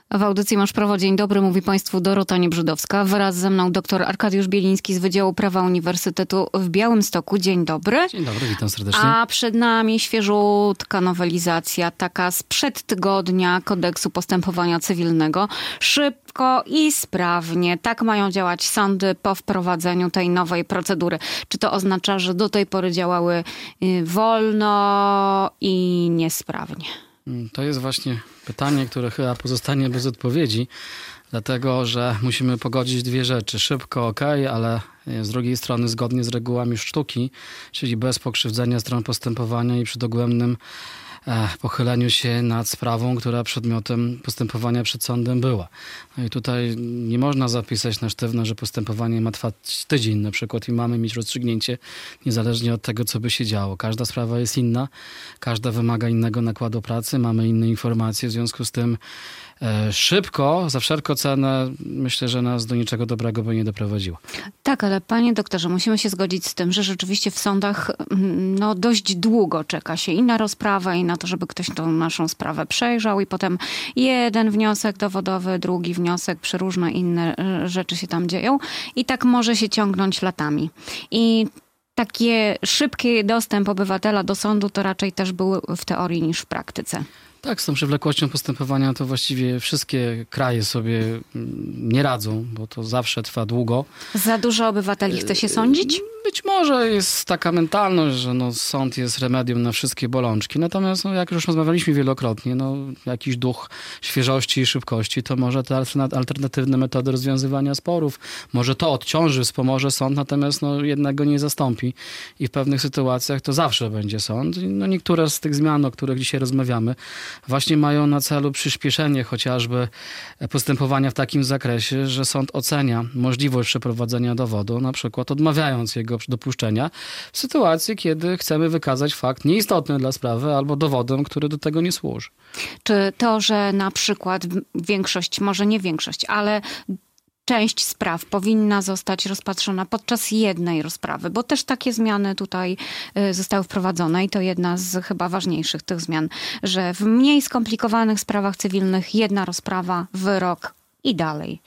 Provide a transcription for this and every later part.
W audycji Masz Prawo. Dzień dobry, mówi Państwu Dorota Niebrzydowska. Wraz ze mną dr Arkadiusz Bieliński z Wydziału Prawa Uniwersytetu w Białymstoku. Dzień dobry. Dzień dobry, witam serdecznie. A przed nami świeżutka nowelizacja, taka sprzed tygodnia Kodeksu Postępowania Cywilnego. Szybko i sprawnie. Tak mają działać sądy po wprowadzeniu tej nowej procedury. Czy to oznacza, że do tej pory działały wolno i niesprawnie? To jest właśnie pytanie, które chyba pozostanie bez odpowiedzi, dlatego że musimy pogodzić dwie rzeczy. Szybko, okej, ale z drugiej strony zgodnie z regułami sztuki, czyli bez pokrzywdzenia stron postępowania i przy dogłębnym pochyleniu się nad sprawą, która przedmiotem postępowania przed sądem była. No i tutaj nie można zapisać na sztywno, że postępowanie ma trwać tydzień na przykład i mamy mieć rozstrzygnięcie niezależnie od tego, co by się działo. Każda sprawa jest inna, każda wymaga innego nakładu pracy, mamy inne informacje, w związku z tym szybko, za wszelką cenę, myślę, że nas do niczego dobrego by nie doprowadziło. Tak, ale panie doktorze, musimy się zgodzić z tym, że rzeczywiście w sądach dość długo czeka się i na rozprawę, i na to, żeby ktoś tą naszą sprawę przejrzał i potem jeden wniosek dowodowy, drugi wniosek, przeróżne inne rzeczy się tam dzieją i tak może się ciągnąć latami. I takie szybki dostęp obywatela do sądu to raczej też był w teorii niż w praktyce. Tak, z tą przewlekłością postępowania to właściwie wszystkie kraje sobie nie radzą, bo to zawsze trwa długo. Za dużo obywateli chce się sądzić? Być może jest taka mentalność, że sąd jest remedium na wszystkie bolączki. Natomiast, jak już rozmawialiśmy wielokrotnie, jakiś duch świeżości i szybkości, to może te alternatywne metody rozwiązywania sporów, może to odciąży, wspomoże sąd, natomiast jednak go nie zastąpi. I w pewnych sytuacjach to zawsze będzie sąd. Niektóre z tych zmian, o których dzisiaj rozmawiamy, właśnie mają na celu przyspieszenie chociażby postępowania w takim zakresie, że sąd ocenia możliwość przeprowadzenia dowodu, na przykład odmawiając jego dopuszczenia w sytuacji, kiedy chcemy wykazać fakt nieistotny dla sprawy albo dowodem, który do tego nie służy. Czy to, że na przykład większość, może nie większość, ale część spraw powinna zostać rozpatrzona podczas jednej rozprawy, bo też takie zmiany tutaj zostały wprowadzone i to jedna z chyba ważniejszych tych zmian, że w mniej skomplikowanych sprawach cywilnych jedna rozprawa, wyrok i dalej.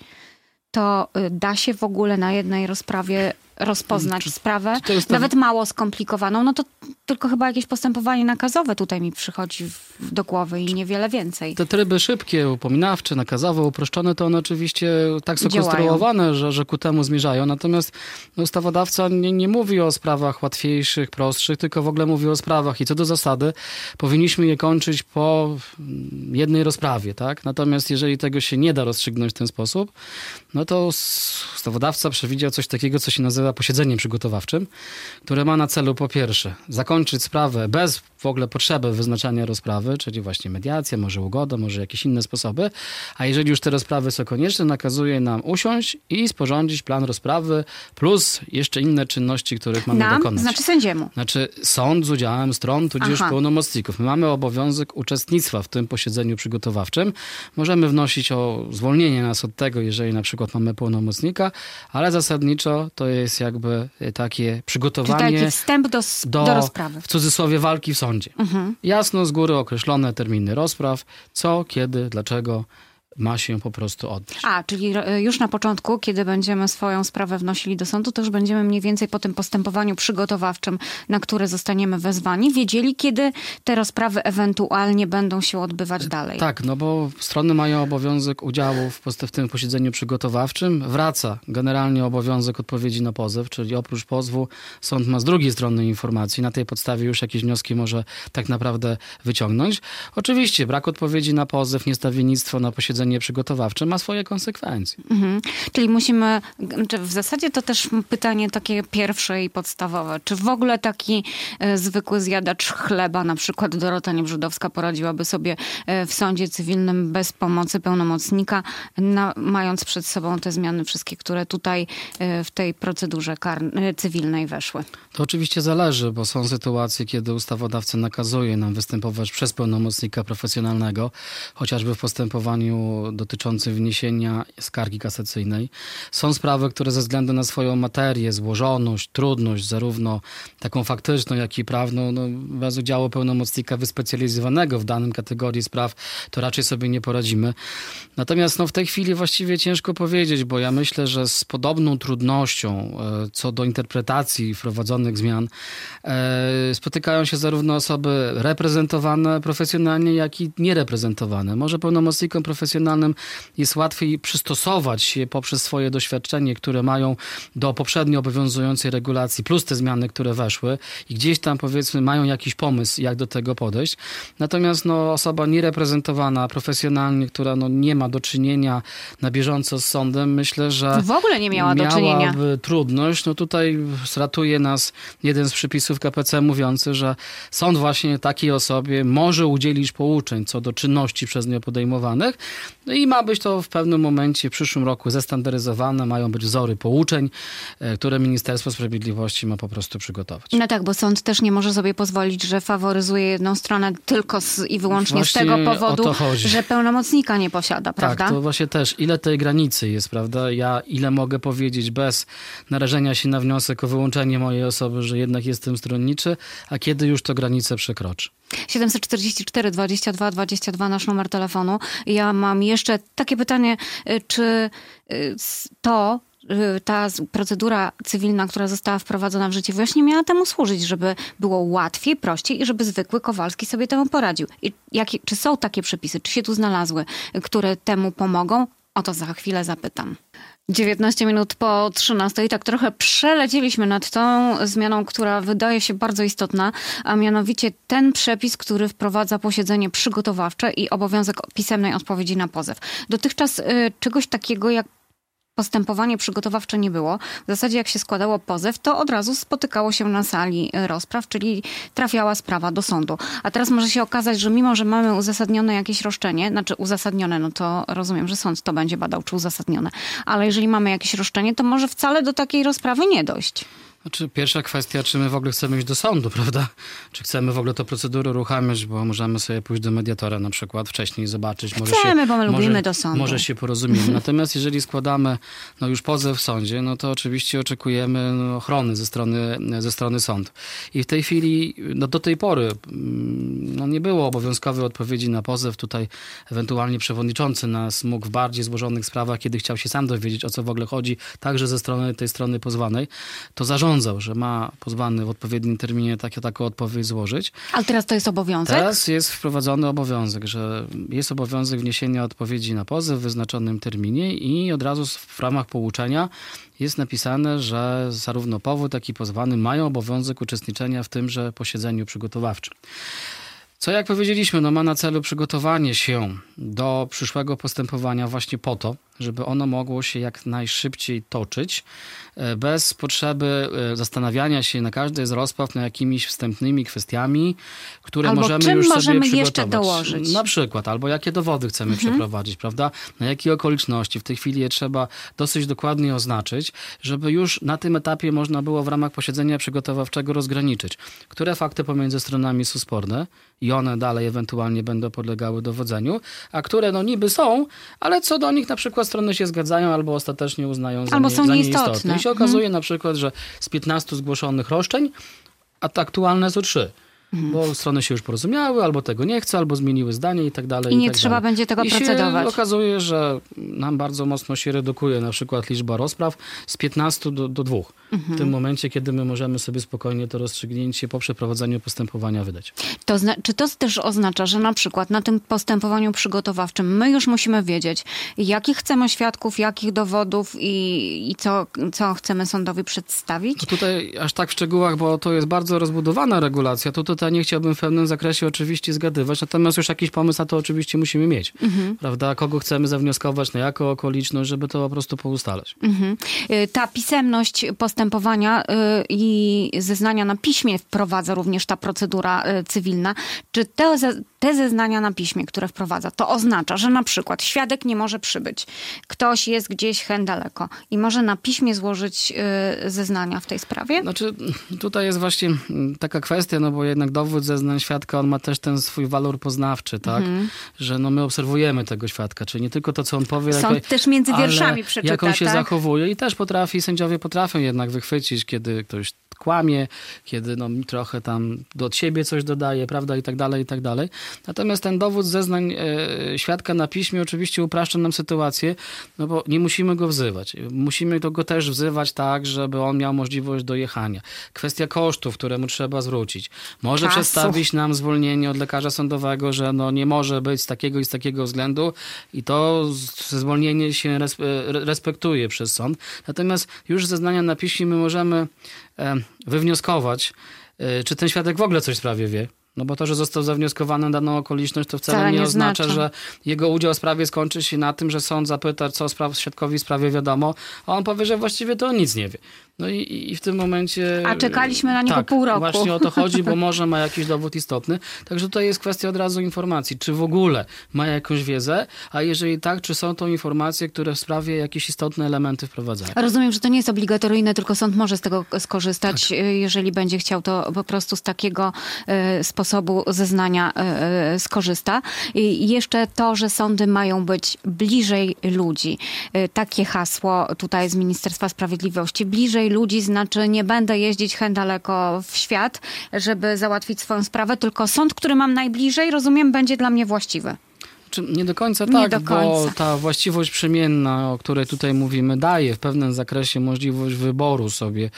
To da się w ogóle na jednej rozprawie rozpoznać sprawę, nawet mało skomplikowaną, to tylko chyba jakieś postępowanie nakazowe tutaj mi przychodzi do głowy i niewiele więcej. Te tryby szybkie, upominawcze, nakazowe, uproszczone, to one oczywiście tak są konstruowane, że ku temu zmierzają. Natomiast ustawodawca nie mówi o sprawach łatwiejszych, prostszych, tylko w ogóle mówi o sprawach i co do zasady powinniśmy je kończyć po jednej rozprawie, tak? Natomiast jeżeli tego się nie da rozstrzygnąć w ten sposób, to ustawodawca przewidział coś takiego, co się nazywa posiedzeniem przygotowawczym, które ma na celu po pierwsze zakończyć sprawę bez w ogóle potrzeby wyznaczania rozprawy, czyli właśnie mediacja, może ugoda, może jakieś inne sposoby, a jeżeli już te rozprawy są konieczne, nakazuje nam usiąść i sporządzić plan rozprawy plus jeszcze inne czynności, których mamy dokonać. Znaczy sędziemu. Znaczy sąd z udziałem stron, tudzież pełnomocników. My mamy obowiązek uczestnictwa w tym posiedzeniu przygotowawczym. Możemy wnosić o zwolnienie nas od tego, jeżeli na przykład mamy pełnomocnika, ale zasadniczo to jest jakby takie przygotowanie. Czyli taki wstęp do rozprawy. W cudzysłowie walki w sądzie. Jasno z góry określone terminy rozpraw, co, kiedy, dlaczego ma się po prostu odbyć. Czyli już na początku, kiedy będziemy swoją sprawę wnosili do sądu, to już będziemy mniej więcej po tym postępowaniu przygotowawczym, na które zostaniemy wezwani, wiedzieli, kiedy te rozprawy ewentualnie będą się odbywać dalej. Tak, bo strony mają obowiązek udziału w tym posiedzeniu przygotowawczym. Wraca generalnie obowiązek odpowiedzi na pozew, czyli oprócz pozwu sąd ma z drugiej strony informacji. Na tej podstawie już jakieś wnioski może tak naprawdę wyciągnąć. Oczywiście brak odpowiedzi na pozew, niestawiennictwo na posiedzeniu przygotowawcze ma swoje konsekwencje. Czyli musimy, w zasadzie to też pytanie takie pierwsze i podstawowe. Czy w ogóle taki zwykły zjadacz chleba, na przykład Dorota Niebrzydowska, poradziłaby sobie w sądzie cywilnym bez pomocy pełnomocnika, mając przed sobą te zmiany wszystkie, które tutaj w tej procedurze cywilnej weszły? To oczywiście zależy, bo są sytuacje, kiedy ustawodawca nakazuje nam występować przez pełnomocnika profesjonalnego, chociażby w postępowaniu systemu dotyczącym wniesienia skargi kasacyjnej. Są sprawy, które ze względu na swoją materię, złożoność, trudność, zarówno taką faktyczną, jak i prawną, bez udziału pełnomocnika wyspecjalizowanego w danym kategorii spraw, to raczej sobie nie poradzimy. Natomiast w tej chwili właściwie ciężko powiedzieć, bo ja myślę, że z podobną trudnością co do interpretacji wprowadzonych zmian spotykają się zarówno osoby reprezentowane profesjonalnie, jak i niereprezentowane. Może pełnomocnikom profesjonalnym jest łatwiej przystosować się poprzez swoje doświadczenie, które mają do poprzednio obowiązującej regulacji, plus te zmiany, które weszły i gdzieś tam powiedzmy mają jakiś pomysł, jak do tego podejść. Natomiast osoba niereprezentowana profesjonalnie, która nie ma do czynienia na bieżąco z sądem, myślę, że w ogóle nie miała do czynienia. Miałaby trudność. Tutaj ratuje nas jeden z przepisów KPC mówiący, że sąd właśnie takiej osobie może udzielić pouczeń co do czynności przez nią podejmowanych i ma być to w pewnym momencie w przyszłym roku zestandaryzowane, mają być wzory pouczeń, które Ministerstwo Sprawiedliwości ma po prostu przygotować. No tak, bo sąd też nie może sobie pozwolić, że faworyzuje jedną stronę tylko i wyłącznie właśnie z tego powodu, że pełnomocnika nie posiada, prawda? Tak, to właśnie też ile tej granicy jest, prawda? Ja ile mogę powiedzieć bez narażenia się na wniosek o wyłączenie mojej osoby, że jednak jestem stronniczy, a kiedy już to granicę przekroczy. 744 22 22 nasz numer telefonu. Ja mam jeszcze takie pytanie, czy ta procedura cywilna, która została wprowadzona w życie, właśnie miała temu służyć, żeby było łatwiej, prościej i żeby zwykły Kowalski sobie temu poradził. I czy są takie przepisy, czy się tu znalazły, które temu pomogą? O to za chwilę zapytam. 19 minut po 13 i tak trochę przelecieliśmy nad tą zmianą, która wydaje się bardzo istotna, a mianowicie ten przepis, który wprowadza posiedzenie przygotowawcze i obowiązek pisemnej odpowiedzi na pozew. Dotychczas czegoś takiego jak postępowanie przygotowawcze nie było. W zasadzie jak się składało pozew, to od razu spotykało się na sali rozpraw, czyli trafiała sprawa do sądu. A teraz może się okazać, że mimo, że mamy uzasadnione jakieś roszczenie, znaczy uzasadnione, to rozumiem, że sąd to będzie badał, czy uzasadnione. Ale jeżeli mamy jakieś roszczenie, to może wcale do takiej rozprawy nie dojść. Znaczy, pierwsza kwestia, czy my w ogóle chcemy iść do sądu, prawda? Czy chcemy w ogóle tę procedurę uruchamiać, bo możemy sobie pójść do mediatora na przykład wcześniej i zobaczyć. Bo my lubimy do sądu. Może się porozumiemy. Natomiast jeżeli składamy już pozew w sądzie, to oczywiście oczekujemy ochrony ze strony sądu. I w tej chwili, do tej pory nie było obowiązkowej odpowiedzi na pozew. Tutaj ewentualnie przewodniczący nas mógł w bardziej złożonych sprawach, kiedy chciał się sam dowiedzieć, o co w ogóle chodzi, także ze strony tej strony pozwanej, to zarządzał, że ma pozwany w odpowiednim terminie taką odpowiedź złożyć. Ale teraz to jest obowiązek? Teraz jest wprowadzony obowiązek, że jest obowiązek wniesienia odpowiedzi na pozew w wyznaczonym terminie i od razu w ramach pouczenia jest napisane, że zarówno powód, jak i pozwany mają obowiązek uczestniczenia w tymże posiedzeniu przygotowawczym. Co, jak powiedzieliśmy, ma na celu przygotowanie się do przyszłego postępowania właśnie po to, żeby ono mogło się jak najszybciej toczyć, bez potrzeby zastanawiania się na każdej z rozpraw nad jakimiś wstępnymi kwestiami, które możemy już sobie przygotować. Jeszcze dołożyć? Na przykład, albo jakie dowody chcemy przeprowadzić, prawda? Na jakie okoliczności. W tej chwili je trzeba dosyć dokładnie oznaczyć, żeby już na tym etapie można było w ramach posiedzenia przygotowawczego rozgraniczyć, które fakty pomiędzy stronami są sporne i one dalej ewentualnie będą podlegały dowodzeniu, a które niby są, ale co do nich na przykład strony się zgadzają albo ostatecznie uznają za nieistotne. I się okazuje na przykład, że z 15 zgłoszonych roszczeń, a te aktualne są 3. Bo strony się już porozumiały, albo tego nie chcą, albo zmieniły zdanie i tak dalej. I nie trzeba będzie tego procedować. I się okazuje, że nam bardzo mocno się redukuje na przykład liczba rozpraw z 15 do 2. W tym momencie, kiedy my możemy sobie spokojnie to rozstrzygnięcie po przeprowadzeniu postępowania wydać. Czy to też oznacza, że na przykład na tym postępowaniu przygotowawczym my już musimy wiedzieć, jakich chcemy świadków, jakich dowodów i co chcemy sądowi przedstawić? Tutaj aż tak w szczegółach, bo to jest bardzo rozbudowana regulacja, tutaj nie chciałbym w pewnym zakresie oczywiście zgadywać, natomiast już jakiś pomysł na to oczywiście musimy mieć. Prawda? Kogo chcemy zawnioskować, na jaką okoliczność, żeby to po prostu poustalać. Ta pisemność postępowania i zeznania na piśmie wprowadza również ta procedura cywilna. Czy te zeznania na piśmie, które wprowadza, to oznacza, że na przykład świadek nie może przybyć. Ktoś jest gdzieś hen daleko i może na piśmie złożyć zeznania w tej sprawie? Znaczy, tutaj jest właśnie taka kwestia, no bo jednak dowód zeznań świadka, on ma też ten swój walor poznawczy, tak? Że no my obserwujemy tego świadka, czyli nie tylko to, co on powie, też między wierszami przeczyta, jak on się tak? zachowuje i też sędziowie potrafią jednak wychwycić, kiedy ktoś kłamie, kiedy trochę tam od siebie coś dodaje, prawda, i tak dalej, i tak dalej. Natomiast ten dowód zeznań świadka na piśmie oczywiście upraszcza nam sytuację, no bo nie musimy go wzywać. Musimy go też wzywać tak, żeby on miał możliwość dojechania. Kwestia kosztów, które mu trzeba zwrócić. Może przedstawić nam zwolnienie od lekarza sądowego, że nie może być z takiego i z takiego względu i to zwolnienie się respektuje przez sąd. Natomiast już zeznania na piśmie my możemy wywnioskować, czy ten świadek w ogóle coś w sprawie wie. No bo to, że został zawnioskowany na daną okoliczność, to wcale nie oznacza, że jego udział w sprawie skończy się na tym, że sąd zapyta, co świadkowi w sprawie wiadomo, a on powie, że właściwie to on nic nie wie. No i w tym momencie... A czekaliśmy na niego pół roku. Właśnie o to chodzi, bo może ma jakiś dowód istotny. Także tutaj jest kwestia od razu informacji, czy w ogóle ma jakąś wiedzę, a jeżeli tak, czy są to informacje, które w sprawie jakieś istotne elementy wprowadzają. Rozumiem, że to nie jest obligatoryjne, tylko sąd może z tego skorzystać, jeżeli będzie chciał, to po prostu z takiego sposobu zeznania skorzysta. I jeszcze to, że sądy mają być bliżej ludzi. Takie hasło tutaj z Ministerstwa Sprawiedliwości. Bliżej ludzi znaczy nie będę jeździć hen daleko w świat, żeby załatwić swoją sprawę, tylko sąd, który mam najbliżej, rozumiem, będzie dla mnie właściwy. Nie do końca tak, bo ta właściwość przemienna, o której tutaj mówimy, daje w pewnym zakresie możliwość wyboru sobie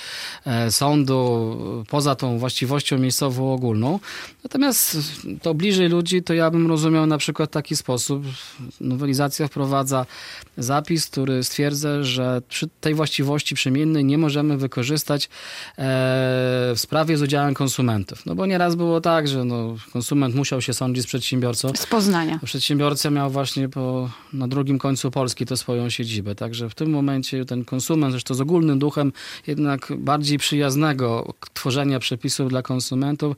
sądu poza tą właściwością miejscową ogólną. Natomiast to bliżej ludzi, to ja bym rozumiał na przykład w taki sposób. Nowelizacja wprowadza zapis, który stwierdza, że przy tej właściwości przemiennej nie możemy wykorzystać w sprawie z udziałem konsumentów. No bo nieraz było tak, że konsument musiał się sądzić z przedsiębiorcą. Z Poznania. Przedsiębiorca miał właśnie na drugim końcu Polski to swoją siedzibę. Także w tym momencie ten konsument, zresztą z ogólnym duchem jednak bardziej przyjaznego tworzenia przepisów dla konsumentów,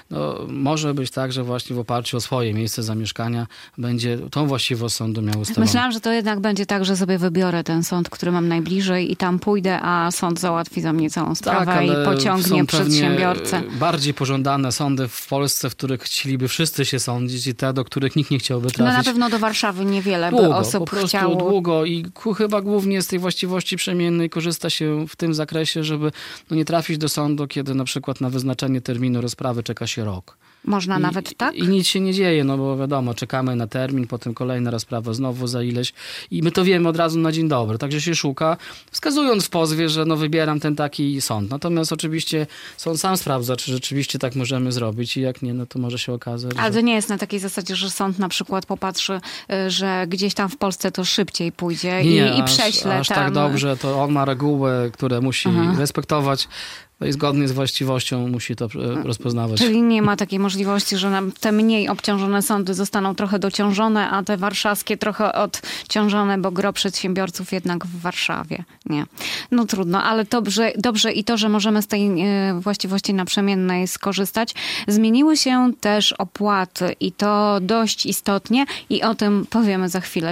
może być tak, że właśnie w oparciu o swoje miejsce zamieszkania będzie tą właściwość sądu miał ustalone. Myślałam, że to jednak będzie tak, że sobie wybiorę ten sąd, który mam najbliżej i tam pójdę, a sąd załatwi za mnie całą sprawę i pociągnie przedsiębiorcę. Bardziej pożądane sądy w Polsce, w których chcieliby wszyscy się sądzić i te, do których nikt nie chciałby trafić. Na pewno do Warszawy niewiele by osób chciało. Długo i chyba głównie z tej właściwości przemiennej korzysta się w tym zakresie, żeby nie trafić do sądu, kiedy na przykład na wyznaczenie terminu rozprawy czeka się rok. Można nawet tak? I nic się nie dzieje, bo wiadomo, czekamy na termin, potem kolejna rozprawa znowu za ileś i my to wiemy od razu na dzień dobry. Także się szuka, wskazując w pozwie, że wybieram ten taki sąd. Natomiast oczywiście sąd sam sprawdza, czy rzeczywiście tak możemy zrobić i jak nie, to może się okazać. Ale to nie jest na takiej zasadzie, że sąd na przykład popatrzy, że gdzieś tam w Polsce to szybciej pójdzie i prześle aż tam. Tak dobrze, to on ma reguły, które musi respektować. I zgodnie z właściwością musi to rozpoznawać. Czyli nie ma takiej możliwości, że te mniej obciążone sądy zostaną trochę dociążone, a te warszawskie trochę odciążone, bo gro przedsiębiorców jednak w Warszawie. Nie. No trudno, ale dobrze i to, że możemy z tej właściwości naprzemiennej skorzystać. Zmieniły się też opłaty i to dość istotnie i o tym powiemy za chwilę.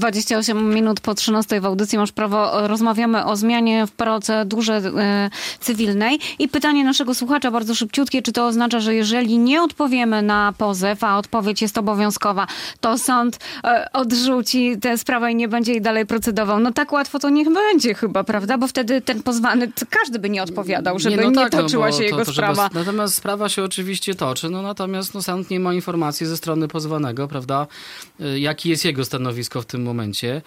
28 minut po 13 w audycji Masz Prawo. Rozmawiamy o zmianie w procedurze cywilnej i pytanie naszego słuchacza bardzo szybciutkie, czy to oznacza, że jeżeli nie odpowiemy na pozew, a odpowiedź jest obowiązkowa, to sąd odrzuci tę sprawę i nie będzie jej dalej procedował. No tak łatwo to nie będzie chyba, prawda? Bo wtedy ten pozwany, każdy by nie odpowiadał, żeby nie toczyła się jego sprawa. Natomiast sprawa się oczywiście toczy, natomiast sąd nie ma informacji ze strony pozwanego, prawda? Jaki jest jego stanowisko w tym momencie.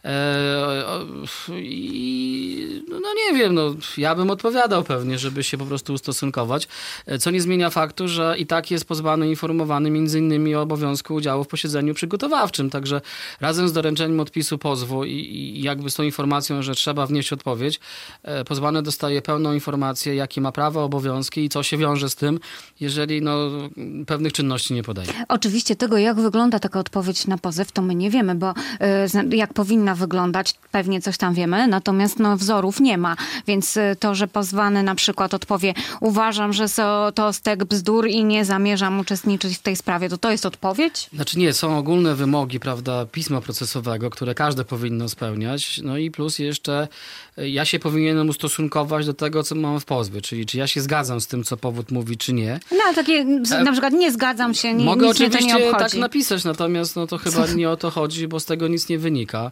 Nie wiem, ja bym odpowiadał pewnie, żeby się po prostu ustosunkować, co nie zmienia faktu, że i tak jest pozwany informowany między innymi o obowiązku udziału w posiedzeniu przygotowawczym, także razem z doręczeniem odpisu pozwu i jakby z tą informacją, że trzeba wnieść odpowiedź, pozwany dostaje pełną informację, jakie ma prawa, obowiązki i co się wiąże z tym, jeżeli pewnych czynności nie podaje. Oczywiście tego, jak wygląda taka odpowiedź na pozew, to my nie wiemy, bo jak powinna wyglądać, pewnie coś tam wiemy, natomiast wzorów nie ma, więc to, że pozwany na przykład odpowie, uważam, że to stek bzdur i nie zamierzam uczestniczyć w tej sprawie, to jest odpowiedź? Znaczy nie, są ogólne wymogi, prawda, pisma procesowego, które każde powinno spełniać, no i plus jeszcze ja się powinienem ustosunkować do tego, co mam w pozwie, czyli czy ja się zgadzam z tym, co powód mówi, czy nie. No ale takie, na przykład nie zgadzam się, mogę nic mnie to nie obchodzi. oczywiście tak napisać, natomiast to chyba nie o to chodzi, bo z tego nic nie wynika.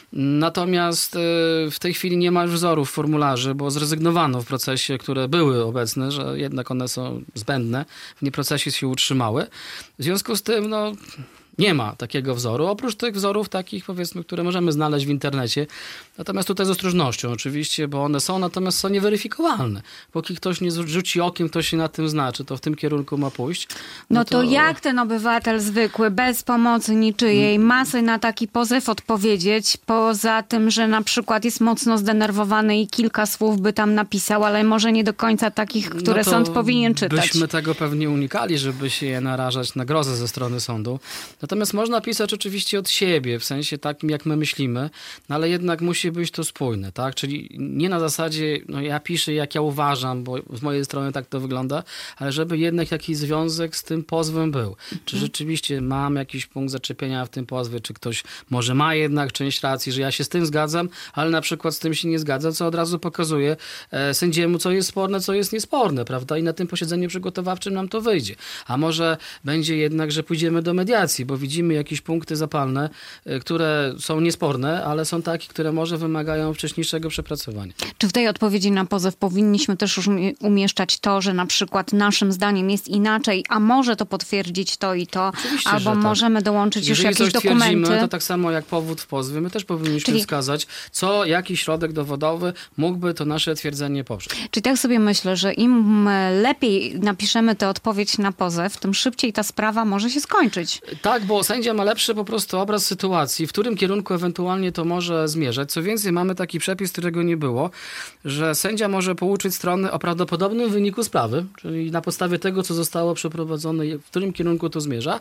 Natomiast w tej chwili nie ma już wzorów formularzy, bo zrezygnowano w procesie, które były obecne, że jednak one są zbędne, w procesie się utrzymały. W związku z tym, nie ma takiego wzoru, oprócz tych wzorów takich, powiedzmy, które możemy znaleźć w internecie. Natomiast tutaj z ostrożnością oczywiście, bo one są, natomiast są nieweryfikowalne. Póki ktoś nie rzuci okiem, ktoś się na tym zna, czy to w tym kierunku ma pójść. To jak ten obywatel zwykły, bez pomocy niczyjej, ma sobie na taki pozew odpowiedzieć, poza tym, że na przykład jest mocno zdenerwowany i kilka słów by tam napisał, ale może nie do końca takich, które sąd powinien czytać. Byśmy tego pewnie unikali, żeby się je narażać na grozę ze strony sądu. Natomiast można pisać oczywiście od siebie, w sensie takim, jak my myślimy, ale jednak musi być to spójne, tak? Czyli nie na zasadzie, ja piszę, jak ja uważam, bo z mojej strony tak to wygląda, ale żeby jednak jakiś związek z tym pozwem był. Czy rzeczywiście mam jakiś punkt zaczepienia w tym pozwie, czy ktoś może ma jednak część racji, że ja się z tym zgadzam, ale na przykład z tym się nie zgadzam, co od razu pokazuje sędziemu, co jest sporne, co jest niesporne, prawda? I na tym posiedzeniu przygotowawczym nam to wyjdzie. A może będzie jednak, że pójdziemy do mediacji, bo widzimy jakieś punkty zapalne, które są niesporne, ale są takie, które może wymagają wcześniejszego przepracowania. Czy w tej odpowiedzi na pozew powinniśmy też już umieszczać to, że na przykład naszym zdaniem jest inaczej, a może to potwierdzić to i to, oczywiście, albo możemy dołączyć już jakieś dokumenty. To tak samo jak powód w pozwie, my też powinniśmy wskazać, jaki środek dowodowy mógłby to nasze twierdzenie poprzeć. Czyli tak sobie myślę, że im lepiej napiszemy tę odpowiedź na pozew, tym szybciej ta sprawa może się skończyć. Tak, bo sędzia ma lepszy po prostu obraz sytuacji, w którym kierunku ewentualnie to może zmierzać. Co więcej, mamy taki przepis, którego nie było, że sędzia może pouczyć stronę o prawdopodobnym wyniku sprawy, czyli na podstawie tego, co zostało przeprowadzone, w którym kierunku to zmierza.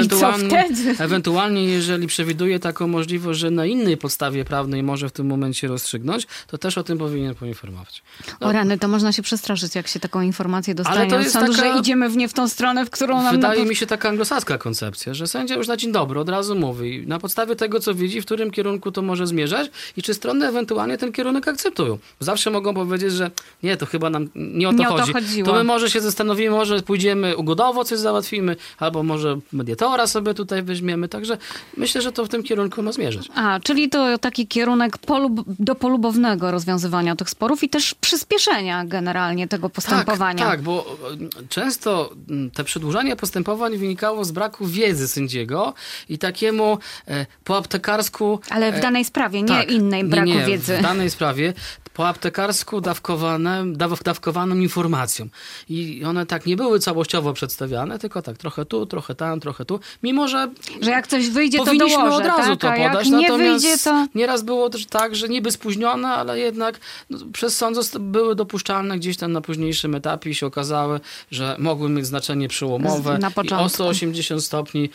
Ewentualnie, jeżeli przewiduje taką możliwość, że na innej podstawie prawnej może w tym momencie rozstrzygnąć, to też o tym powinien poinformować. O rany, to można się przestraszyć, jak się taką informację dostanie od sądu, że idziemy nie w tą stronę, w którą nam... Wydaje mi się taka anglosaska koncepcja, że sędzia już na dzień dobry od razu mówi, na podstawie tego, co widzi, w którym kierunku to może zmierzać i czy strony ewentualnie ten kierunek akceptują. Zawsze mogą powiedzieć, że nie, to chyba nam nie o to chodzi. To my może się zastanowimy, może pójdziemy ugodowo, coś załatwimy, albo może mediatora sobie tutaj weźmiemy. Także myślę, że to w tym kierunku ma zmierzać. Czyli to taki kierunek do polubownego rozwiązywania tych sporów i też przyspieszenia generalnie tego postępowania. Tak, bo często te przedłużanie postępowań wynikało z braku wiedzy sędziego i takiemu po aptekarsku... Ale w danej sprawie, nie innej braku wiedzy. W danej sprawie po aptekarsku dawkowaną informacją. I one tak nie były całościowo przedstawiane, tylko tak trochę tu, trochę tam, trochę tu. Mimo, że jak coś wyjdzie, to powinniśmy dołożę, od razu to podać. Jak nie wyjdzie, to... Nieraz było też tak, że niby spóźnione, ale jednak przez sąd były dopuszczalne gdzieś tam na późniejszym etapie i się okazały, że mogły mieć znaczenie przełomowe. Na początku. I o 180 stopni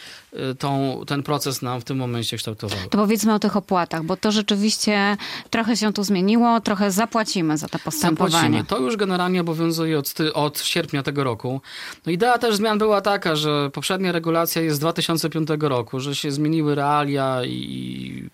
ten proces nam w tym momencie kształtował. To powiedzmy o tych opłatach, bo to rzeczywiście trochę się tu zmieniło, trochę zapłacimy za to postępowanie. To już generalnie obowiązuje od sierpnia tego roku. Idea też zmian była taka, że poprzednia regulacja jest z 2005 roku, że się zmieniły realia i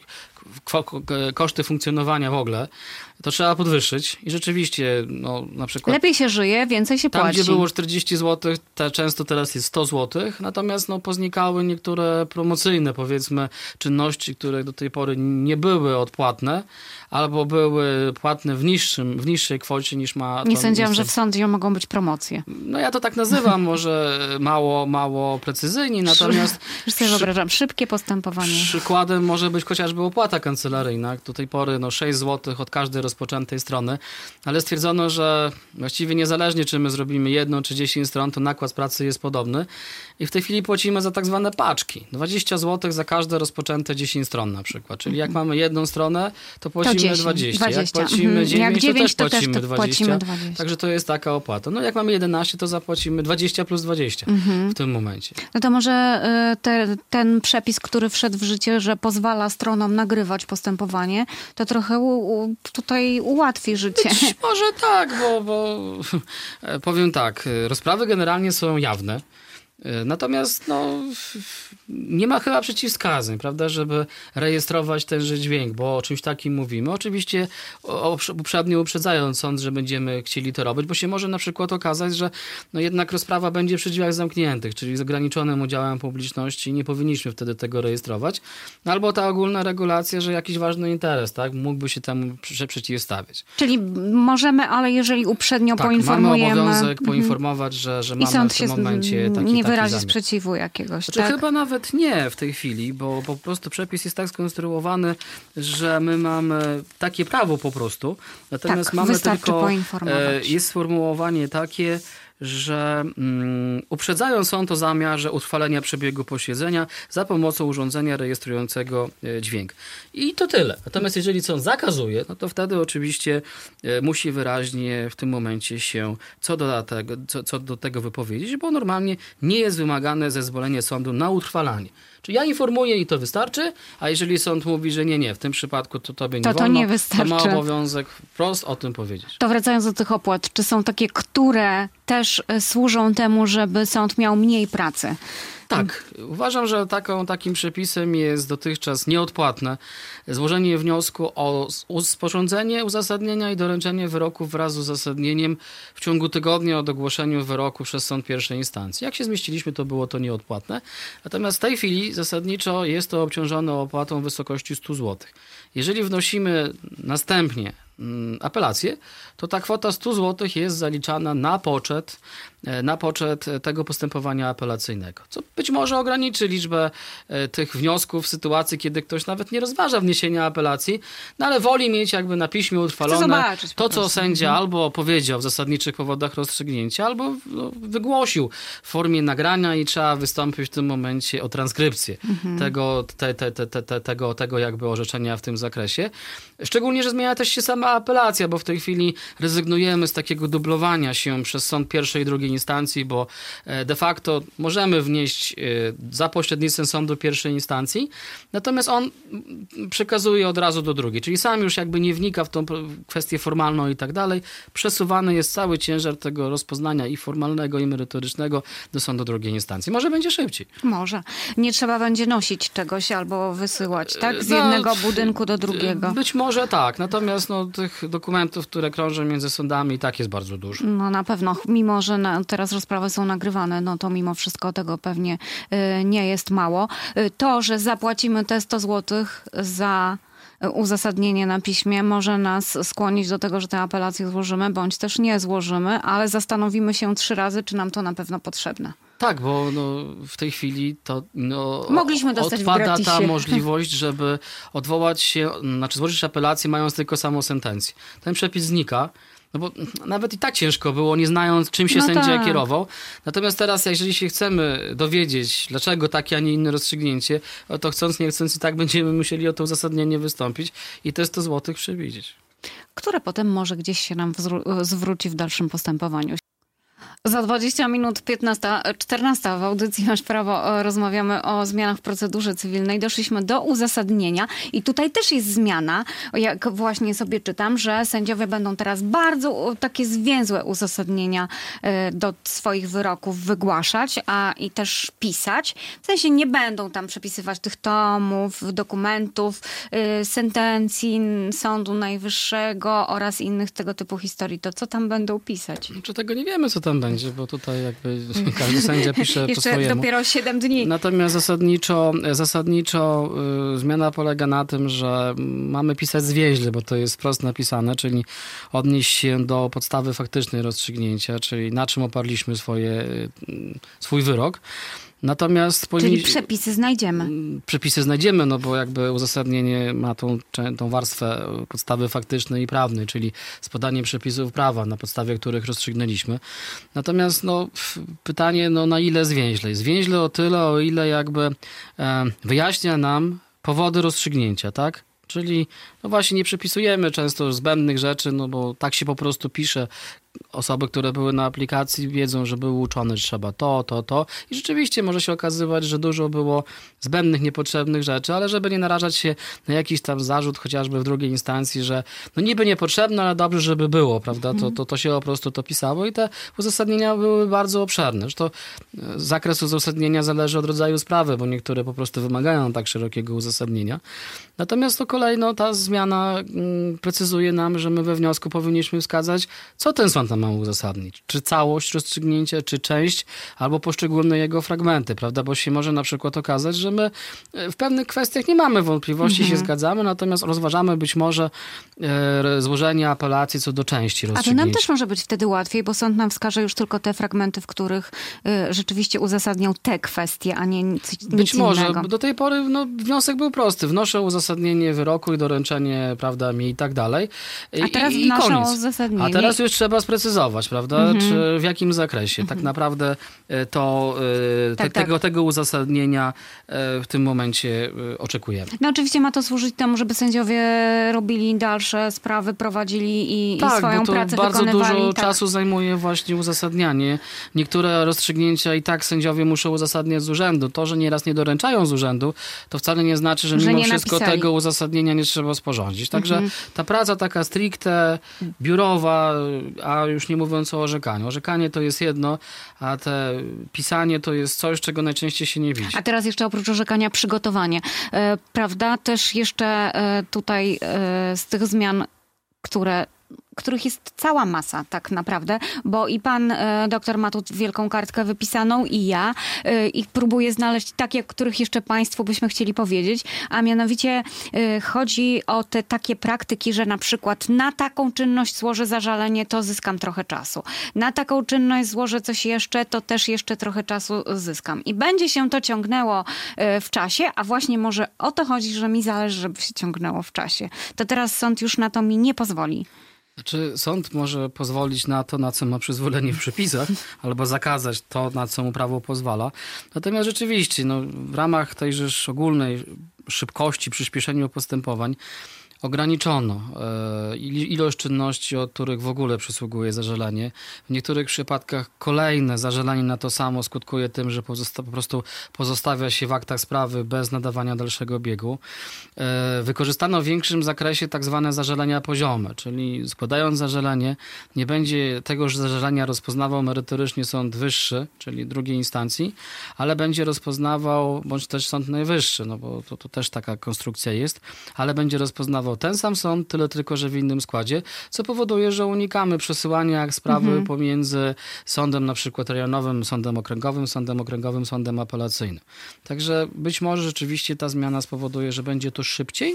koszty funkcjonowania w ogóle. To trzeba podwyższyć i rzeczywiście, na przykład... Lepiej się żyje, więcej się płaci. Tam, gdzie było 40 zł, często teraz jest 100 zł, natomiast poznikały niektóre promocyjne, powiedzmy, czynności, które do tej pory nie były odpłatne, albo były płatne w niższej kwocie niż ma... Nie sądziłam, że w sądzie mogą być promocje. Ja to tak nazywam, może mało precyzyjnie, natomiast... Już sobie wyobrażam, szybkie postępowanie. Przykładem może być chociażby opłata kancelaryjna. Do tej pory 6 zł od każdej rozpoczętej strony, ale stwierdzono, że właściwie niezależnie, czy my zrobimy 1 czy 10 stron, to nakład pracy jest podobny. i w tej chwili płacimy za tak zwane paczki. 20 zł za każde rozpoczęte 10 stron na przykład. Czyli jak mamy jedną stronę, to płacimy 20. Jak płacimy 9, to też płacimy 20. Także to jest taka opłata. No jak mamy 11, to zapłacimy 20 plus 20 w tym momencie. No to może ten przepis, który wszedł w życie, że pozwala stronom nagrywać postępowanie, to trochę tutaj ułatwi życie. Być może tak, bo powiem tak, rozprawy generalnie są jawne. Natomiast nie ma chyba przeciwwskazań, prawda, żeby rejestrować tenże dźwięk, bo o czymś takim mówimy. Oczywiście uprzednio uprzedzając sąd, że będziemy chcieli to robić, bo się może na przykład okazać, że jednak rozprawa będzie przy drzwiach zamkniętych, czyli z ograniczonym udziałem publiczności, nie powinniśmy wtedy tego rejestrować. Albo ta ogólna regulacja, że jakiś ważny interes, tak, mógłby się temu przeciwstawić. Czyli możemy, ale jeżeli uprzednio poinformujemy... mamy obowiązek poinformować, że mamy w tym momencie taki wyrazi sprzeciwu jakiegoś, znaczy, tak? Chyba nawet nie w tej chwili, bo po prostu przepis jest tak skonstruowany, że my mamy takie prawo po prostu. Natomiast mamy tylko, jest sformułowanie takie, że uprzedzają sąd o zamiarze utrwalenia przebiegu posiedzenia za pomocą urządzenia rejestrującego dźwięk. I to tyle. Natomiast jeżeli sąd zakazuje, no to wtedy oczywiście musi wyraźnie w tym momencie się co do tego wypowiedzieć, bo normalnie nie jest wymagane zezwolenie sądu na utrwalanie. Czyli ja informuję i to wystarczy, a jeżeli sąd mówi, że nie, w tym przypadku to tobie nie wolno, nie wystarczy. To ma obowiązek wprost o tym powiedzieć. To wracając do tych opłat, czy są takie, które też służą temu, żeby sąd miał mniej pracy? Tak. Uważam, że takim przepisem jest dotychczas nieodpłatne złożenie wniosku o sporządzenie uzasadnienia i doręczenie wyroku wraz z uzasadnieniem w ciągu tygodnia od ogłoszenia wyroku przez sąd pierwszej instancji. Jak się zmieściliśmy, to było to nieodpłatne. Natomiast w tej chwili zasadniczo jest to obciążone opłatą w wysokości 100 zł. Jeżeli wnosimy następnie apelację, to ta kwota 100 zł jest zaliczana na poczet tego postępowania apelacyjnego. Co być może ograniczy liczbę tych wniosków w sytuacji, kiedy ktoś nawet nie rozważa wniesienia apelacji, ale woli mieć jakby na piśmie utrwalone to, co sędzia albo powiedział w zasadniczych powodach rozstrzygnięcia, albo wygłosił w formie nagrania i trzeba wystąpić w tym momencie o transkrypcję tego jakby orzeczenia w tym zakresie. Szczególnie, że zmienia też się sama apelacja, bo w tej chwili rezygnujemy z takiego dublowania się przez sąd pierwszej i drugiej instancji, bo de facto możemy wnieść za pośrednictwem sądu pierwszej instancji, natomiast on przekazuje od razu do drugiej, czyli sam już jakby nie wnika w tą kwestię formalną i tak dalej. Przesuwany jest cały ciężar tego rozpoznania i formalnego, i merytorycznego do sądu drugiej instancji. Może będzie szybciej. Może. Nie trzeba będzie nosić czegoś albo wysyłać, tak? Z jednego budynku do drugiego. Być może tak, natomiast tych dokumentów, które krążą między sądami, i tak jest bardzo dużo. No na pewno, mimo że teraz rozprawy są nagrywane, no to mimo wszystko tego pewnie nie jest mało. To, że zapłacimy te 100 zł za uzasadnienie na piśmie, może nas skłonić do tego, że tę apelację złożymy, bądź też nie złożymy, ale zastanowimy się 3 razy, czy nam to na pewno potrzebne. Tak, bo w tej chwili to mogliśmy dostać odpada ta możliwość, żeby odwołać się, złożyć apelację, mając tylko samą sentencję. Ten przepis znika. No bo nawet i tak ciężko było, nie znając, czym się sędzia kierował. Natomiast teraz, jeżeli się chcemy dowiedzieć, dlaczego takie, a nie inne rozstrzygnięcie, to chcąc, nie chcąc, i tak będziemy musieli o to uzasadnienie wystąpić i te 100 zł przewidzieć. Które potem może gdzieś się nam zwróci w dalszym postępowaniu. Za 20 minut 14 w audycji Masz Prawo rozmawiamy o zmianach w procedurze cywilnej. Doszliśmy do uzasadnienia i tutaj też jest zmiana, jak właśnie sobie czytam, że sędziowie będą teraz bardzo takie zwięzłe uzasadnienia do swoich wyroków wygłaszać, i też pisać. W sensie nie będą tam przepisywać tych tomów, dokumentów, sentencji Sądu Najwyższego oraz innych tego typu historii. To co tam będą pisać? Czy tego nie wiemy, co tam będzie, bo tutaj jakby każdy sędzia pisze po swojemu. Jeszcze dopiero 7 dni. Natomiast zasadniczo zmiana polega na tym, że mamy pisać zwięźle, bo to jest wprost napisane, czyli odnieść się do podstawy faktycznej rozstrzygnięcia, czyli na czym oparliśmy swój wyrok. Natomiast Czyli przepisy znajdziemy. Przepisy znajdziemy, no bo jakby uzasadnienie ma tą warstwę podstawy faktycznej i prawnej, czyli z podaniem przepisów prawa, na podstawie których rozstrzygnęliśmy. Natomiast pytanie, na ile zwięźle? Zwięźle o tyle, o ile jakby wyjaśnia nam powody rozstrzygnięcia, tak? Czyli właśnie nie przepisujemy często zbędnych rzeczy, bo tak się po prostu pisze. Osoby, które były na aplikacji, wiedzą, że były uczone, że trzeba to. I rzeczywiście może się okazywać, że dużo było zbędnych, niepotrzebnych rzeczy, ale żeby nie narażać się na jakiś tam zarzut, chociażby w drugiej instancji, że niby niepotrzebne, ale dobrze, żeby było, prawda? To się po prostu to pisało i te uzasadnienia były bardzo obszerne. Zresztą zakres uzasadnienia zależy od rodzaju sprawy, bo niektóre po prostu wymagają tak szerokiego uzasadnienia. Natomiast kolejno ta zmiana precyzuje nam, że my we wniosku powinniśmy wskazać, co ten sąd nam ma uzasadnić. Czy całość rozstrzygnięcia, czy część, albo poszczególne jego fragmenty, prawda? Bo się może na przykład okazać, że my w pewnych kwestiach nie mamy wątpliwości, się zgadzamy, natomiast rozważamy być może złożenie apelacji co do części rozstrzygnięcia. A to nam też może być wtedy łatwiej, bo sąd nam wskaże już tylko te fragmenty, w których rzeczywiście uzasadniał te kwestie, a nie nic Być może. innego. Do tej pory wniosek był prosty. Wnoszę uzasadnienie wyroku i doręczenie, prawda, mi i tak dalej. A teraz koniec. uzasadnienie. A teraz już trzeba sprecyzować, prawda? Czy w jakim zakresie. Tak naprawdę tego uzasadnienia w tym momencie oczekujemy. No oczywiście ma to służyć temu, żeby sędziowie robili dalsze sprawy, prowadzili i swoją pracę bardzo wykonywali. Dużo czasu zajmuje właśnie uzasadnianie. Niektóre rozstrzygnięcia i tak sędziowie muszą uzasadniać z urzędu. To, że nieraz nie doręczają z urzędu, to wcale nie znaczy, że mimo wszystko tego uzasadnienia nie trzeba sporządzić. Także ta praca taka stricte biurowa, a już nie mówiąc o orzekaniu. Orzekanie to jest jedno, a te pisanie to jest coś, czego najczęściej się nie widzi. A teraz jeszcze oprócz orzekania przygotowanie. Prawda? Też jeszcze tutaj z tych zmian, których jest cała masa tak naprawdę, bo i pan doktor ma tu wielką kartkę wypisaną i ja i próbuję znaleźć takie, których jeszcze państwu byśmy chcieli powiedzieć, a mianowicie chodzi o te takie praktyki, że na przykład na taką czynność złożę zażalenie, to zyskam trochę czasu. Na taką czynność złożę coś jeszcze, to też jeszcze trochę czasu zyskam. I będzie się to ciągnęło w czasie, a właśnie może o to chodzi, że mi zależy, żeby się ciągnęło w czasie. To teraz sąd już na to mi nie pozwoli. Znaczy sąd może pozwolić na to, na co ma przyzwolenie w przepisach, albo zakazać to, na co mu prawo pozwala. Natomiast rzeczywiście w ramach tejże ogólnej szybkości, przyspieszeniu postępowań ograniczono ilość czynności, od których w ogóle przysługuje zażalenie. W niektórych przypadkach kolejne zażalenie na to samo skutkuje tym, że po prostu pozostawia się w aktach sprawy bez nadawania dalszego biegu. Wykorzystano w większym zakresie tak zwane zażalenia poziome, czyli składając zażalenie nie będzie tegoż zażalenia rozpoznawał merytorycznie sąd wyższy, czyli drugiej instancji, ale będzie rozpoznawał, bądź też sąd najwyższy, bo to też taka konstrukcja jest, ale będzie rozpoznawał ten sam sąd, tyle tylko, że w innym składzie, co powoduje, że unikamy przesyłania akt sprawy pomiędzy sądem na przykład rejonowym, sądem okręgowym, sądem apelacyjnym. Także być może rzeczywiście ta zmiana spowoduje, że będzie to szybciej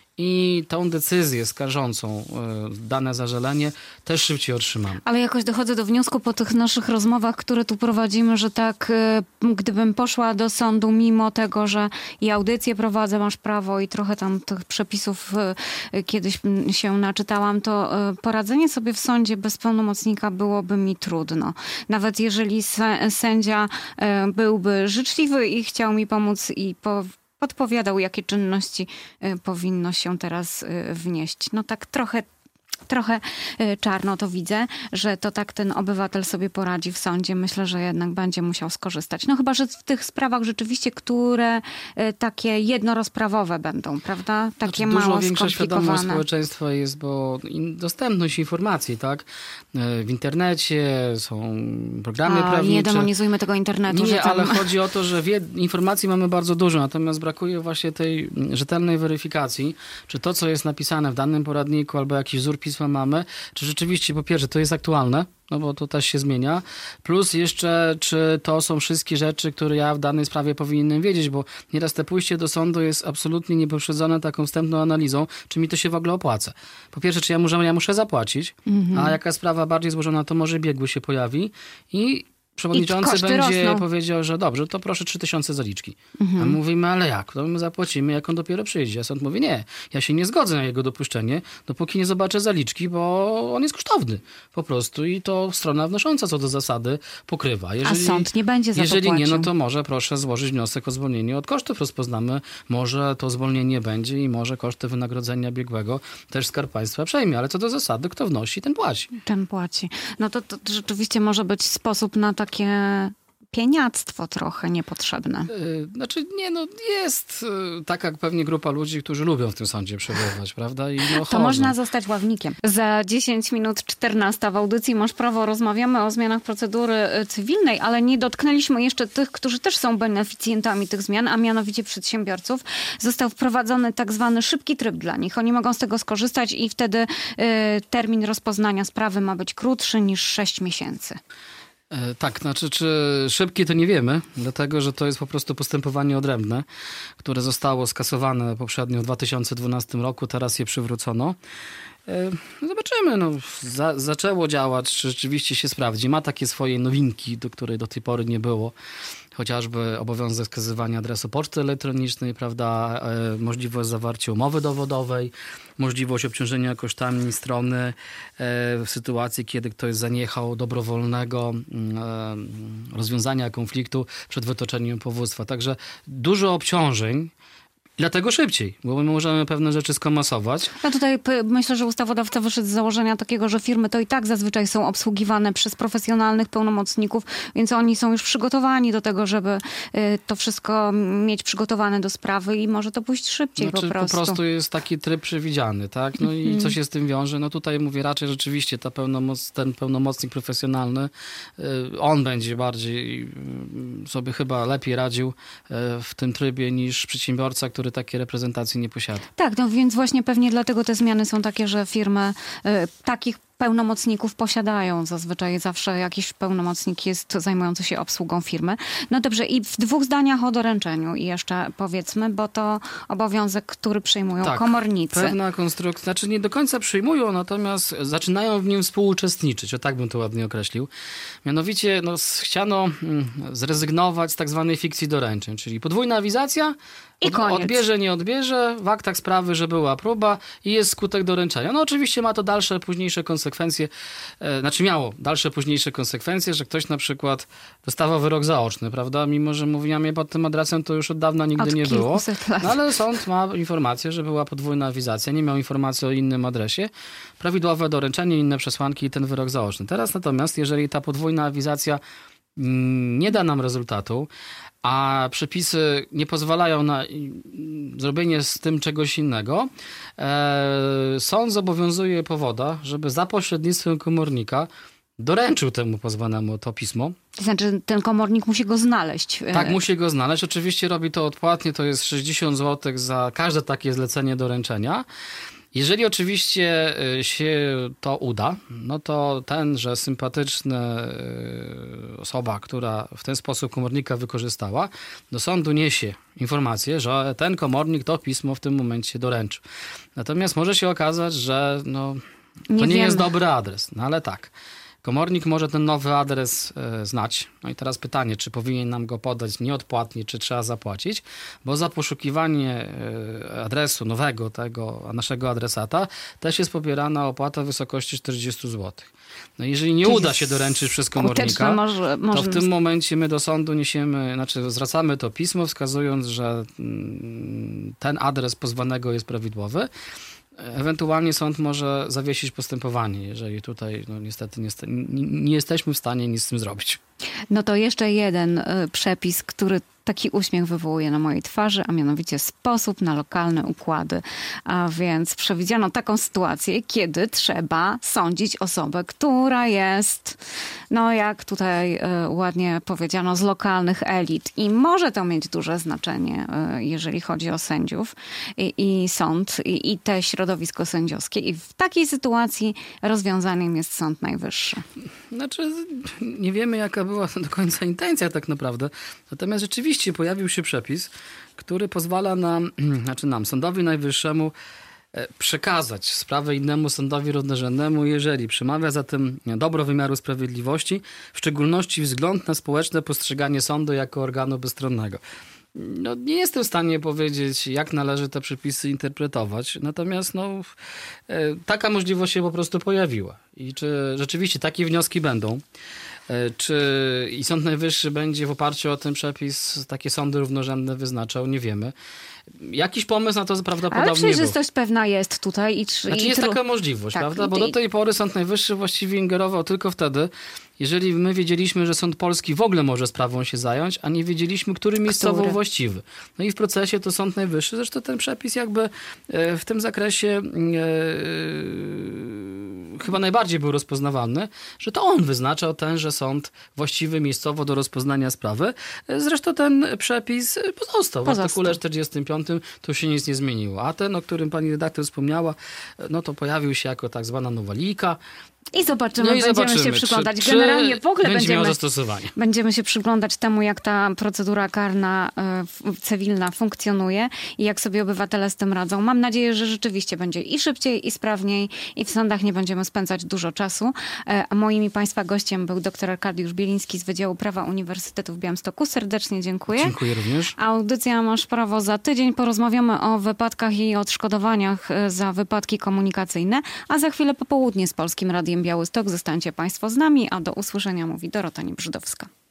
i tą decyzję skarżącą dane zażalenie też szybciej otrzymamy. Ale jakoś dochodzę do wniosku po tych naszych rozmowach, które tu prowadzimy, że tak gdybym poszła do sądu mimo tego, że i audycję prowadzę, masz prawo i trochę tam tych przepisów kiedyś się naczytałam, to poradzenie sobie w sądzie bez pełnomocnika byłoby mi trudno. Nawet jeżeli sędzia byłby życzliwy i chciał mi pomóc i podpowiadał, jakie czynności powinno się teraz wnieść. Tak trochę czarno to widzę, że to tak ten obywatel sobie poradzi w sądzie. Myślę, że jednak będzie musiał skorzystać. Chyba, że w tych sprawach rzeczywiście, które takie jednorozprawowe będą, prawda? Takie mało dużo większa skomplikowane. świadomość społeczeństwa jest, bo dostępność informacji, tak? W internecie są programy prawnicze. Nie demonizujmy tego internetu. Nie, ale chodzi o to, że informacji mamy bardzo dużo, natomiast brakuje właśnie tej rzetelnej weryfikacji, czy to, co jest napisane w danym poradniku albo jakiś wzór pisma mamy, czy rzeczywiście po pierwsze to jest aktualne, bo to też się zmienia, plus jeszcze czy to są wszystkie rzeczy, które ja w danej sprawie powinienem wiedzieć, bo nieraz te pójście do sądu jest absolutnie niepoprzedzone taką wstępną analizą, czy mi to się w ogóle opłaca. Po pierwsze, czy ja muszę zapłacić, a jaka sprawa bardziej złożona, to może biegły się pojawi i przewodniczący będzie powiedział, że dobrze, to proszę 3000 zaliczki. A my mówimy, ale jak? To my zapłacimy, jak on dopiero przyjdzie. A sąd mówi, nie, ja się nie zgodzę na jego dopuszczenie, dopóki nie zobaczę zaliczki, bo on jest kosztowny po prostu i to strona wnosząca co do zasady pokrywa. A sąd nie będzie za to Jeżeli płacił. nie, no to może proszę złożyć wniosek o zwolnienie od kosztów. Rozpoznamy, może to zwolnienie będzie i może koszty wynagrodzenia biegłego też Skarb Państwa przejmie. Ale co do zasady, kto wnosi, ten płaci. Ten płaci. No to rzeczywiście może być sposób na takie pieniactwo trochę niepotrzebne. Znaczy nie, no jest taka pewnie grupa ludzi, którzy lubią w tym sądzie przebywać, prawda? I no, to można zostać ławnikiem. Za 10 minut 14 w audycji Masz Prawo rozmawiamy o zmianach procedury cywilnej, ale nie dotknęliśmy jeszcze tych, którzy też są beneficjentami tych zmian, a mianowicie przedsiębiorców. Został wprowadzony tak zwany szybki tryb dla nich. Oni mogą z tego skorzystać i wtedy termin rozpoznania sprawy ma być krótszy niż 6 miesięcy. Tak, znaczy czy szybkie to nie wiemy, dlatego że to jest po prostu postępowanie odrębne, które zostało skasowane poprzednio w 2012 roku, teraz je przywrócono. Zobaczymy, no, zaczęło działać, czy rzeczywiście się sprawdzi. Ma takie swoje nowinki, do której do tej pory nie było. Chociażby obowiązek wskazywania adresu poczty elektronicznej, prawda, możliwość zawarcia umowy dowodowej, możliwość obciążenia kosztami strony w sytuacji, kiedy ktoś zaniechał dobrowolnego rozwiązania konfliktu przed wytoczeniem powództwa. Także dużo obciążeń. Dlatego szybciej, bo my możemy pewne rzeczy skomasować. Ja tutaj myślę, że ustawodawca wyszedł z założenia takiego, że firmy to i tak zazwyczaj są obsługiwane przez profesjonalnych pełnomocników, więc oni są już przygotowani do tego, żeby to wszystko mieć przygotowane do sprawy i może to pójść szybciej po prostu. Po prostu jest taki tryb przewidziany, tak? No i co się z tym wiąże? No tutaj mówię raczej rzeczywiście ten pełnomocnik profesjonalny, on będzie bardziej sobie chyba lepiej radził w tym trybie niż przedsiębiorca, który takiej reprezentacji nie posiada. Tak, no więc właśnie pewnie dlatego te zmiany są takie, że firmy takich pełnomocników posiadają. Zazwyczaj zawsze jakiś pełnomocnik jest zajmujący się obsługą firmy. No dobrze, i w 2 zdaniach o doręczeniu i jeszcze powiedzmy, bo to obowiązek, który przyjmują komornicy. Pewna konstrukcja, znaczy nie do końca przyjmują, natomiast zaczynają w nim współuczestniczyć, o tak bym to ładnie określił. Mianowicie chciano zrezygnować z tak zwanej fikcji doręczeń, czyli podwójna awizacja, odbierze, nie odbierze, w aktach sprawy, że była próba i jest skutek doręczenia. No oczywiście ma to dalsze, późniejsze konsekwencje, miało dalsze, późniejsze konsekwencje, że ktoś na przykład dostawał wyrok zaoczny, prawda? Mimo, że mówiłam pod tym adresem, to już od dawna nigdy nie było. No, ale sąd ma informację, że była podwójna awizacja, nie miał informacji o innym adresie, prawidłowe doręczenie, inne przesłanki i ten wyrok zaoczny. Teraz natomiast, jeżeli ta podwójna awizacja nie da nam rezultatu, a przepisy nie pozwalają na zrobienie z tym czegoś innego, sąd zobowiązuje powoda, żeby za pośrednictwem komornika doręczył temu pozwanemu to pismo. To znaczy ten komornik musi go znaleźć. Tak, musi go znaleźć. Oczywiście robi to odpłatnie, to jest 60 zł za każde takie zlecenie doręczenia. Jeżeli oczywiście się to uda, no to tenże sympatyczna osoba, która w ten sposób komornika wykorzystała, do sądu niesie informację, że ten komornik to pismo w tym momencie doręczył. Natomiast może się okazać, że to nie jest dobry adres. No ale tak. Komornik może ten nowy adres znać. No i teraz pytanie, czy powinien nam go podać nieodpłatnie, czy trzeba zapłacić, bo za poszukiwanie adresu nowego tego naszego adresata też jest pobierana opłata w wysokości 40 zł. No jeżeli nie uda się doręczyć przez komornika, to w tym momencie my do sądu zwracamy to pismo, wskazując, że ten adres pozwanego jest prawidłowy. Ewentualnie sąd może zawiesić postępowanie, jeżeli tutaj niestety nie jesteśmy w stanie nic z tym zrobić. No to jeszcze jeden przepis, który taki uśmiech wywołuje na mojej twarzy, a mianowicie sposób na lokalne układy. A więc przewidziano taką sytuację, kiedy trzeba sądzić osobę, która jest, jak tutaj ładnie powiedziano, z lokalnych elit. I może to mieć duże znaczenie, jeżeli chodzi o sędziów i sąd, i te środowisko sędziowskie. I w takiej sytuacji rozwiązaniem jest Sąd Najwyższy. Nie wiemy, jaka była do końca intencja tak naprawdę. Natomiast rzeczywiście pojawił się przepis, który pozwala nam, Sądowi Najwyższemu przekazać sprawę innemu sądowi równorzędnemu, jeżeli przemawia za tym dobro wymiaru sprawiedliwości, w szczególności wzgląd na społeczne postrzeganie sądu jako organu bezstronnego. No, nie jestem w stanie powiedzieć, jak należy te przepisy interpretować, natomiast taka możliwość się po prostu pojawiła. I czy rzeczywiście takie wnioski będą? Czy i Sąd Najwyższy będzie w oparciu o ten przepis takie sądy równorzędne wyznaczał? Nie wiemy. Jakiś pomysł na to prawdopodobnie ale przejrzystość pewna jest tutaj. Jest taka możliwość, tak, prawda? Bo do tej pory Sąd Najwyższy właściwie ingerował tylko wtedy, jeżeli my wiedzieliśmy, że sąd polski w ogóle może sprawą się zająć, a nie wiedzieliśmy, który miejscowo właściwy. No i w procesie to Sąd Najwyższy, zresztą ten przepis jakby w tym zakresie chyba najbardziej był rozpoznawalny, że to on wyznaczał tenże sąd właściwy miejscowo do rozpoznania sprawy. Zresztą ten przepis pozostał. W artykule 45 to się nic nie zmieniło. A ten, o którym pani redaktor wspomniała, no to pojawił się jako tak zwana nowelika. I zobaczymy, będziemy się przyglądać. Generalnie w ogóle będziemy się przyglądać temu, jak ta procedura karna cywilna funkcjonuje i jak sobie obywatele z tym radzą. Mam nadzieję, że rzeczywiście będzie i szybciej, i sprawniej, i w sądach nie będziemy spędzać dużo czasu. A moim i państwa gościem był dr Arkadiusz Bieliński z Wydziału Prawa Uniwersytetu w Białymstoku. Serdecznie dziękuję. Dziękuję również. Audycja Masz Prawo za tydzień. Porozmawiamy o wypadkach i odszkodowaniach za wypadki komunikacyjne, a za chwilę popołudnie z Polskim Radiem Białystok. Zostańcie państwo z nami, a do usłyszenia mówi Dorota Niebrzydowska.